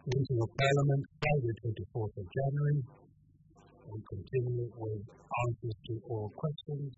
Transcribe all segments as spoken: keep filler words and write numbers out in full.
Meeting of Parliament, Friday twenty-fourth of January. We continue with answers to all questions.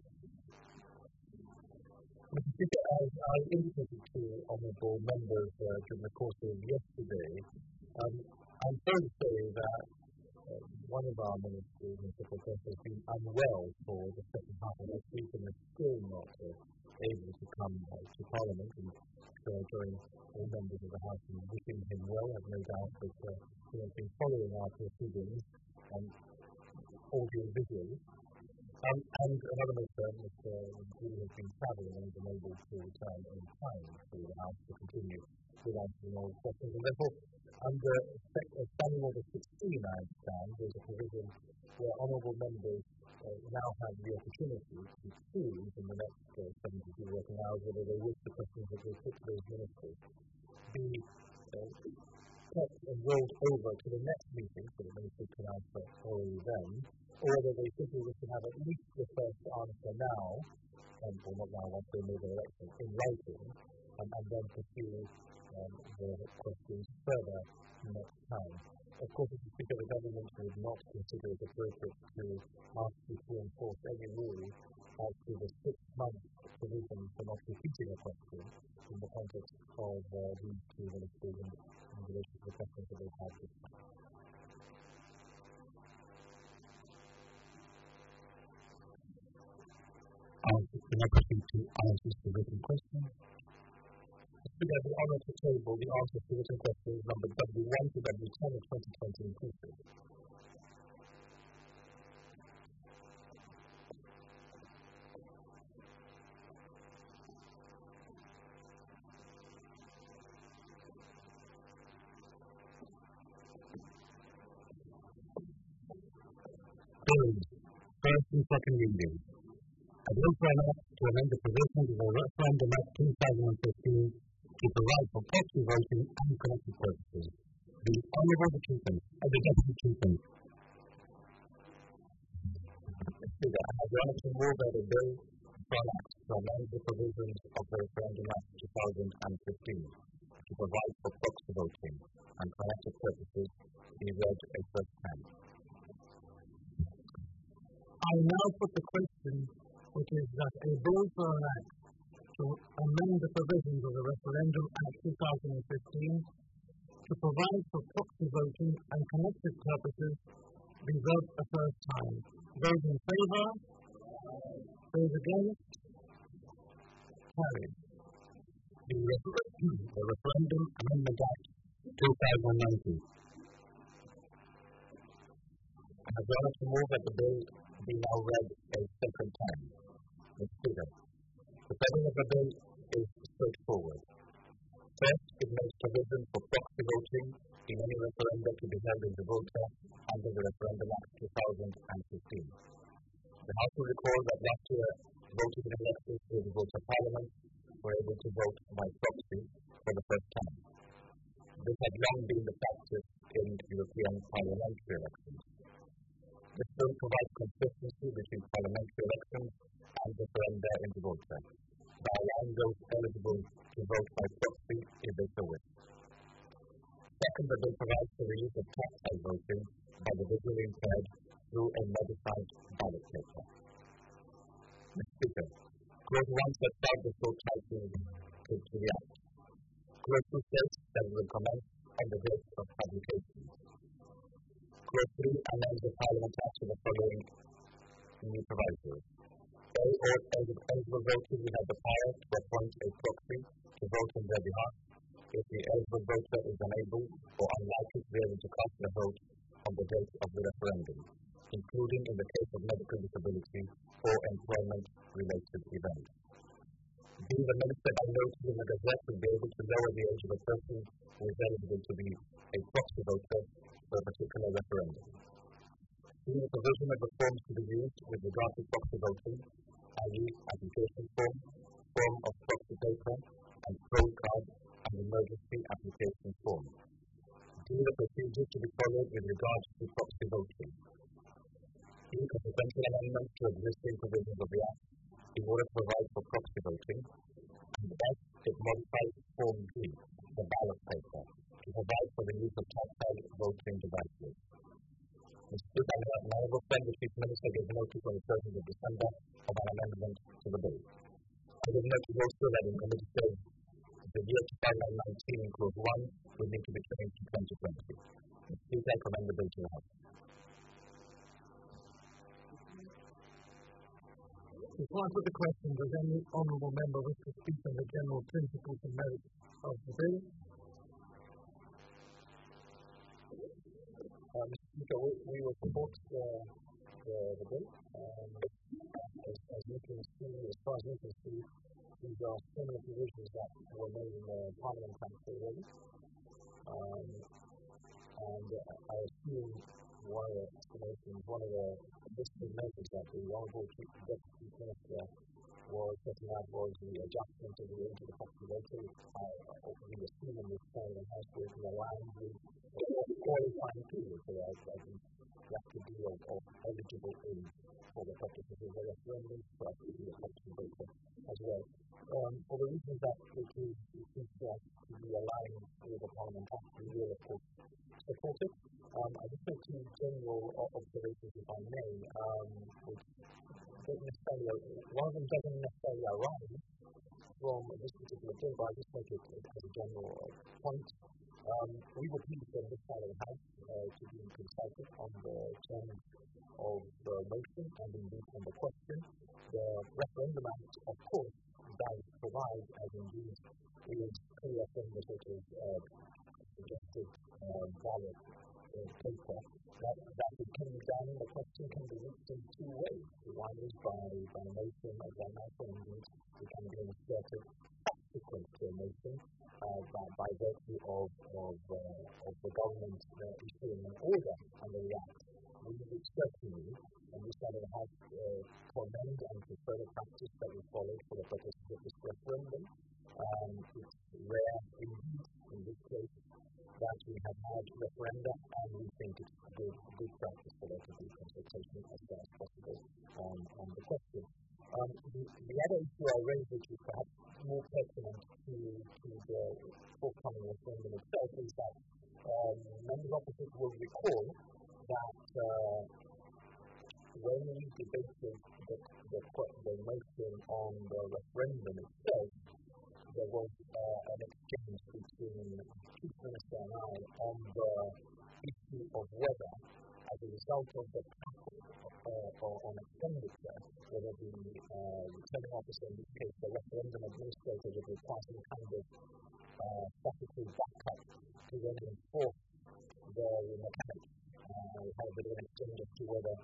Mister Speaker, as I indicated to honourable members uh, during the course of yesterday, um, I'm sorry to say that uh, one of our ministers, Mister Professor, has been unwell for the second half of this week and is still not uh, able to come uh, to Parliament. And so I join all members of the House in wishing him well. I have no doubt that uh, he has been following our proceedings and audio visually. Um, and another minister, Mister Who has been travelling and is unable to return in time to the House to continue with answering all questions. And therefore, under Standing Order sixteen, I understand, there's a provision where honourable members uh, now have the opportunity to choose in the next uh, seventy-two working hours whether they wish the questions that they put to those ministers be uh, kept and rolled over to the next meeting so the ministers can answer orally then, or whether they simply wish to have at least the first answer now, um, or not now once they made their election, in writing, um, and then pursue um, the questions further next time. Of course, Mister Speaker, the government would not consider it appropriate to ask you to enforce any rule as to the six-month provision for not repeating a question in the context of uh, these two ministers in, in relation to the questions that they've had this time. Can I proceed to answers to written questions? We have the honour to table the answers to written questions number W one to W ten of twenty twenty inclusive. First and second reading. I vote for an act to amend the provisions of the Referendum Act two thousand fifteen to provide for proxy voting and connected purposes. The Honourable the Chieftain, uh, the Deputy Chieftain. I have the honour to move that a bill for an act to amend the provisions of the Referendum Act two thousand fifteen to provide for proxy voting and connected purposes be read a first time. I now put the question, which is that a bill for an act to amend the provisions of the Referendum Act two thousand fifteen to provide for proxy voting and connected purposes be read a first time. Those in favour? Those against? Carried. The, refer- the Referendum Amendment Act two thousand nineteen. I have the honour to move that the bill be now read a second time. Mister Speaker, the purpose of the bill is straightforward. First, it makes provision for proxy voting in any referendum to be held in Gibraltar under the Referendum Act two thousand fifteen. The House will recall that last year, voting in elections to the Gibraltar Parliament were able to vote by proxy for the first time. This had long been the practice in European parliamentary elections. This bill provides consistency between parliamentary elections and referenda in Gibraltar, by allowing those eligible to vote by proxy if they so wish. Second, the bill provides for the use of tactile voting by the visually impaired through a modified ballot paper. Mister Speaker, Clause one sets out the full title to, to the Act. Clause two states that it will commence on the date of publication. Clause three amends the Parliament Act with the following new provisos. A, all eligible voters will have the power to appoint a proxy to vote on their behalf if the eligible voter is unable or unlikely to be able to cast their vote on the date of the referendum, including in the case of medical disability or employment-related events. B, the minister by notice in the Gazette will be able to lower the age of a person who is eligible to be a proxy voter for a particular referendum. C, the provision of the forms to be used with regard to proxy voting, that is, application form, form of proxy paper, and poll card and emergency application form. D, the procedures to be followed with regard to proxy voting. E, consequential amendments to existing provisions of the Act in order to provide for proxy voting. And F, it modifies Form G, the ballot paper, to provide for the use of to twenty-third of December of an amendment to the bill. I would note also that in Committee says the year two thousand nineteen in Clause one would need to be changed to twenty twenty. Please recommend the bill to the House. Before I put the question, does any honourable member wish to speak on the general principles and merits of the bill? Uh, Mister Speaker, we, we will support the, the, the bill. Um, as, as you can see, as far as you can see, these are similar provisions that were made in the Parliament Act already. Um, and uh, I assume one of the estimations, one of the additional measures that the Honourable Chief Deputy Minister was setting out was the adjustment of the age of the population. Uh, we assume in this time the House will be aligned with the qualifying period, so I think you have to be of, of eligible age for the purposes of the referendum, so I think the election data as well. Um, for the reasons that it is, it is just to be aligned with the Parliament Act, we will of course support it. Um, I just make two general observations, if I may, um, which don't necessarily, one of them doesn't necessarily arise from this particular bill, but I just make it as a general point. Um, we were pleased on this side of the House uh, to be consulted on the terms of the motion and indeed on the question. The Referendum Act, of course, does provide, as indeed is clear from the sort of uh, suggested uh, ballot uh, paper, that, that it can be done, the question can be reached in two ways. One is by, by motion of one house, and indeed it can be inserted subsequent to a motion uh, by, by virtue of, of, uh, of the government uh, issuing an order under the Act. We would certainly, on this side of the House, uh, commend and prefer the practice that we followed for the purposes of this referendum. Um, it's rare indeed in this case that we have had referenda, and we think it's good, good practice for there to be consultation as far as possible on, on the question. Um, the, the other issue I raised, which is perhaps more pertinent to, to the forthcoming referendum itself, is that um, members opposite will recall that uh, when we debated the, the, the motion on the referendum itself, there was uh, an exchange between the Chief Minister and I on the issue of whether, as a result of the cap uh, on expenditure, whether the uh, returning officer, in this case the referendum administrator, would require some kind of uh, statutory backup to then enforce the mechanics. Uh, we had a bit of an exchange as to whether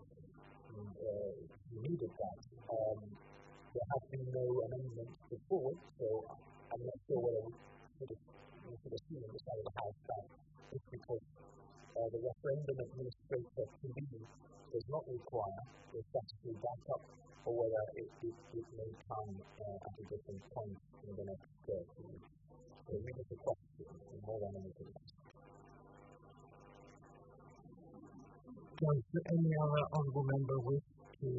uh, we needed that. Um, there have been no amendments put forward, so I'm not sure whether we should, we should assume on the side of the House that it's because uh, the referendum administrator to be does not require the statutory backup, or whether it, it, it may come uh, at a different point in the next thirty weeks. So it is a question more than anything else. Does any other honourable member wish to?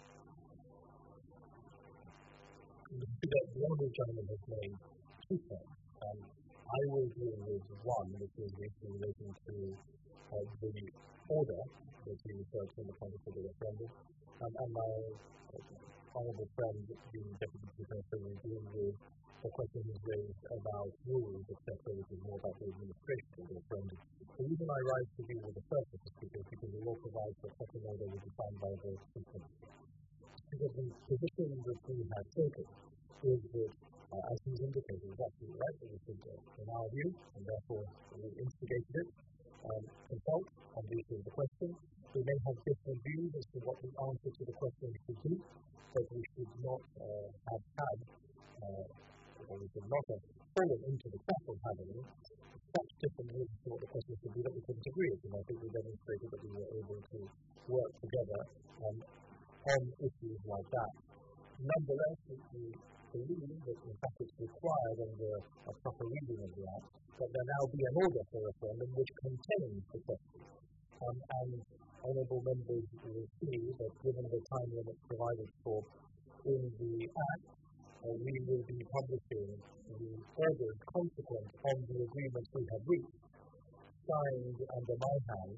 The honourable gentleman has made two points. Um, I will deal with one, which is the issue relating to uh, the order that he referred to in the context of the referendum, um, and my uh, honourable friend, the Deputy Chief Minister, will deal with the question he's raised about rules, et cetera, which is more about the administration of the referendum. The reason I rise to deal with the first is because the law provides that such an order will be signed by the Chief Minister. Because the position that we have taken is that, uh, as he's indicated, is absolutely right, that we should, uh, in our view, and therefore we instigated it, um, consult on the issue of the question. We may have different views as to what the answer to the question should be, but we should not uh, have had, uh, or we should not have fallen into the trap of having such different views as to what the question should be that we couldn't agree with. And I think we demonstrated that we were able to work together um, on issues like that. Nonetheless, we believe that in fact it's required under a proper reading of the Act that there now be an order for referendum which contains the question. Um, and honourable members will see that given the time limit provided for in the Act, uh, we will be publishing the orders consequent on the agreements we have reached, signed under my hand,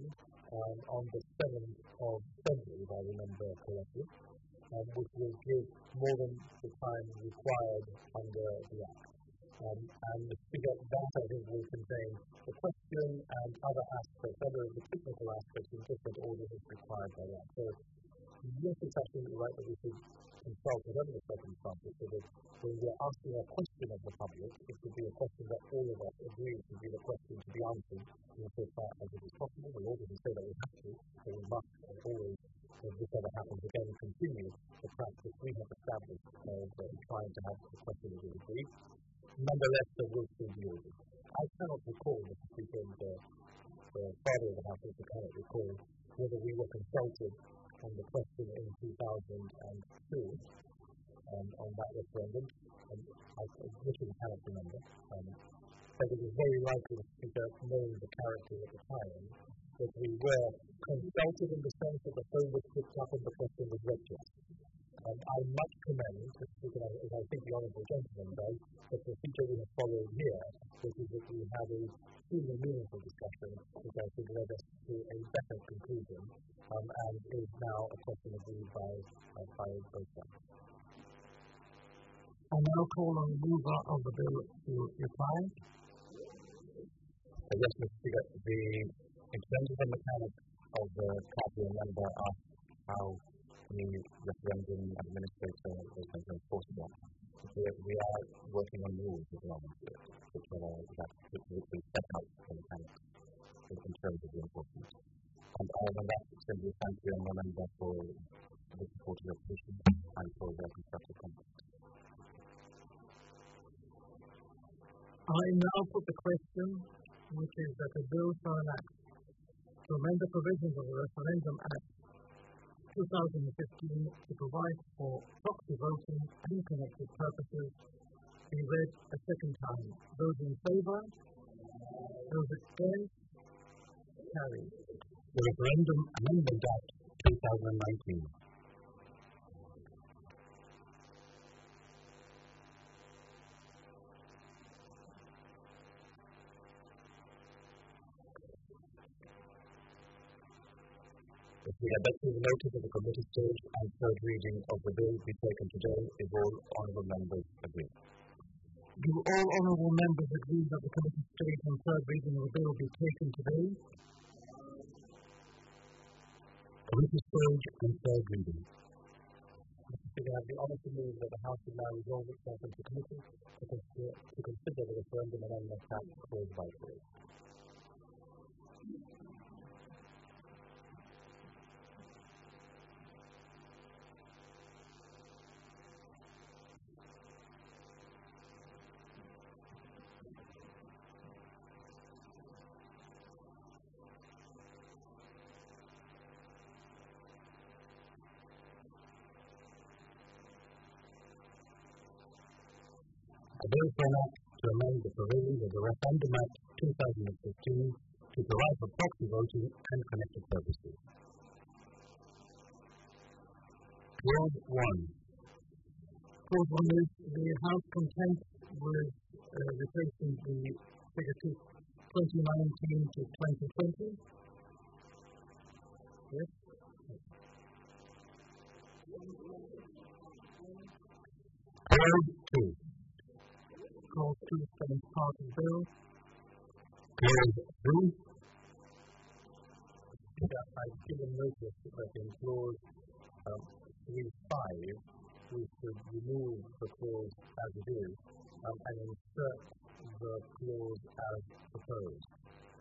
um, on the seventh of February, if I remember correctly, um, which will give more than the time required under the Act. Um, and the figure that I think will contain the question and other aspects, other of the technical aspects in different orders as required by that. So yes, it's absolutely right that we should consult whatever the circumstances, so that when we are asking a question of the public, it should be a question that all of us agree should be the question to be answered in so far as it is possible. The law doesn't say that we have to, but we must always, if this ever happens again, continue the practice we have established of uh, trying to have the question that we agree. Nonetheless, there will still be orders. I cannot recall, Mister Speaker, and the, the father of the House also cannot recall whether we were consulted on the question in two thousand two um, on that referendum. Um, I literally cannot remember. Um, but it was very likely, Mister Speaker, knowing the character at the time, that we were consulted in the sense that the phone was picked up and the question was read to us. Um, I much commend, Mister Speaker, as I think the Honourable Gentleman does, the procedure we have followed here, which is that we have a truly meaningful discussion, which I think led us to a better conclusion, um, and is now a question agreed by, uh, by both sides. I now call on the mover of the bill to reply. Uh, yes, Mister Speaker, the, in terms of the mechanics of the Caribbean member asked how the referendum administrator was going to enforce that. We are working on rules as well, which are that which we set out for the mechanics in terms of the enforcement. And other than that, simply thank you and remember for the support of your position and for their constructive comments. I now put the question, which is that the bill shall enact to amend the provisions of the Referendum Act two thousand fifteen to provide for proxy voting and connected purposes be read a second time. Those in favour? Those against? Carried. The Referendum Amendment Act twenty nineteen. We have that the notice of the committee stage and third reading of the bill be taken today if all honourable members agree. Do all honourable members agree that the committee stage and third reading of the bill be taken today? Committee stage and third reading. We have the honour to move that the House will now resolve itself into committee to consider, to consider the Referendum Amendment Act clause by clause. A bill for an act to amend the provisions of the Referendum Act two thousand fifteen to provide for proxy voting and connected purposes. Clause one. Clause one is the House contents with uh, replacing the figure to twenty nineteen to twenty twenty. Yes. Clause two. Clause two stands part of the bill. Clause three. I've given notice that in clause um, three five we should remove the clause as it is um, and insert the clause as proposed.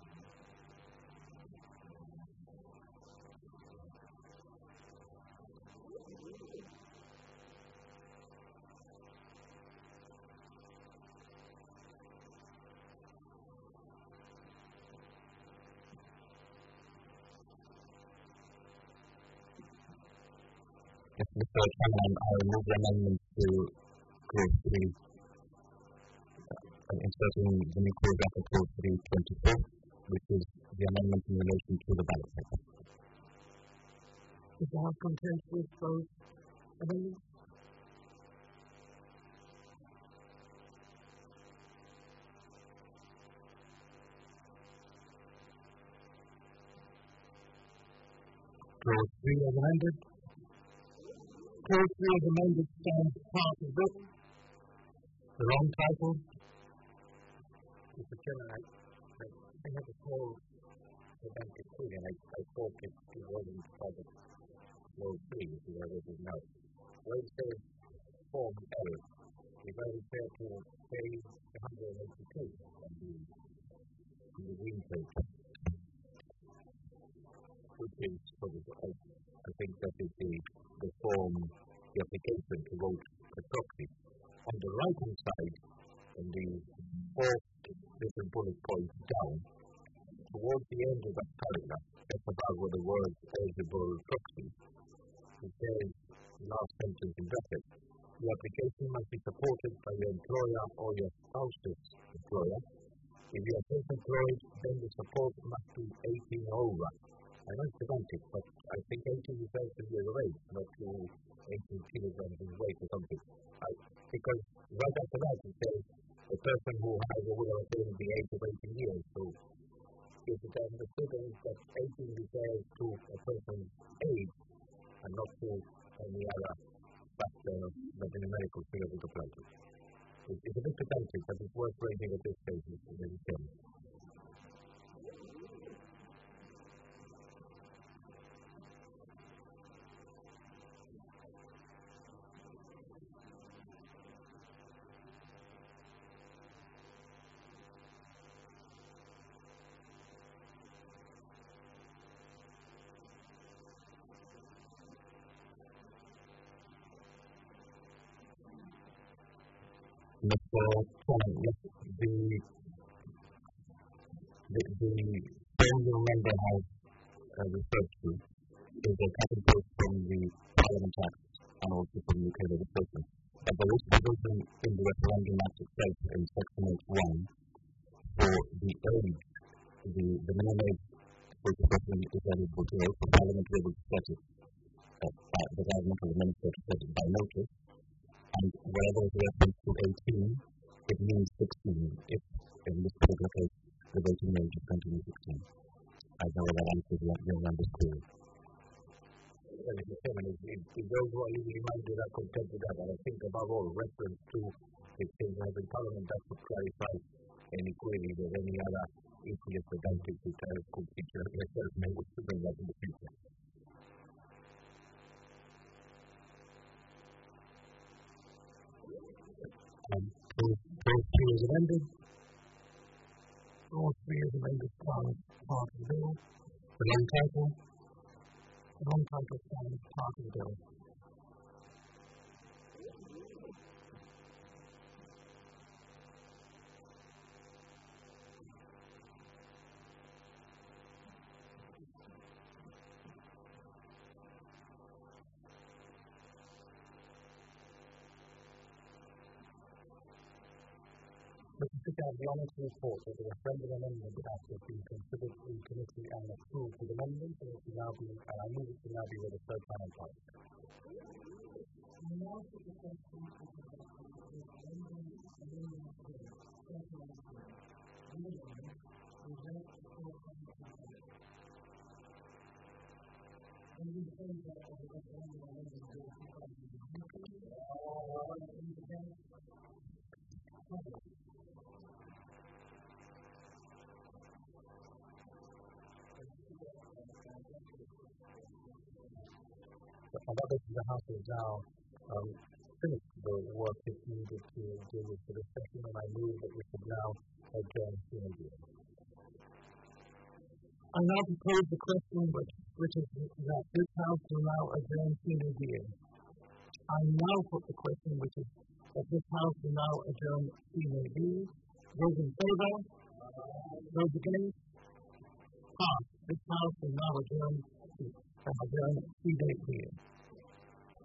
Mister Chairman, I move the amendment to clause three, uh, inserting the new clause after clause three twenty-four, which is the amendment in relation to the ballot paper. Is the House content with those amendments? Clause three as amended. Clause three as amended stands part of this. The wrong title. Mister Chairman, I, I, I have a small pedantic feeling. I, I thought it, it wasn't part of Clause three, which is what it is now. Where it says Form L, if I refer to page one hundred eighty-two on the, on the green page, which is sort of, I, I think that is the, the form, the application to vote a proxy. On the right-hand side, in the fourth different bullet points down, towards the end of that paragraph, just above where the word eligible proxy, it says, last sentence in brackets, the application must be supported by your employer or your spouse's employer. If you are self-employed, then the support must be eighteen or over. I know it's pedantic, but I think eighteen refers to years of age, not to eighteen kilograms in weight or something. I, because right after that it says a person who has or will have attained the age of eighteen years. So if it is understood that eighteen refers to a person's age and not to any other factor that the numerical figure would apply to. It, it's a bit pedantic, but it's worth raising at this stage, Mister Chairman. Mister Chairman, yes, the, the, the form the member has uh, referred to is a cut and paste from the Parliament Act and also from U K legislation. Uh, there is provision in the Referendum Act itself in Section eight one for the age, the, the minimum age for the person is eligible to vote, for Parliament to be able to set it, uh, by the government or the minister to set it by notice. And wherever there is a reference to eighteen, it means sixteen, if in this particular case the voting age is going to be sixteen. I don't know whether that answers your member's query. Well, Mister Chairman, if, if, if those who are legally minded are content with that, and I think above all, reference to the things we have in Parliament, that would clarify any query that any other equally pedantic details could feature yourself may wish to bring that in the future. Um, Clause three is amended. Clause three is amended stands part of the bill. The long title. The long title stands part of the bill. Mister Speaker, I have the honour to report that the referendum amendment act has been considered in committee and approved with amendments, and it will now be, and I move it to now be read a third time on part. And that is the House has now um, finished the work it needed to deal with for this session, and I move that we should now adjourn the meeting. I now propose the question which, which is that this House will now adjourn sine die. I now put the question which is that this House will now adjourn sine die. Those in favour? Those against? Passed. This House will now adjourn, adjourn sine die.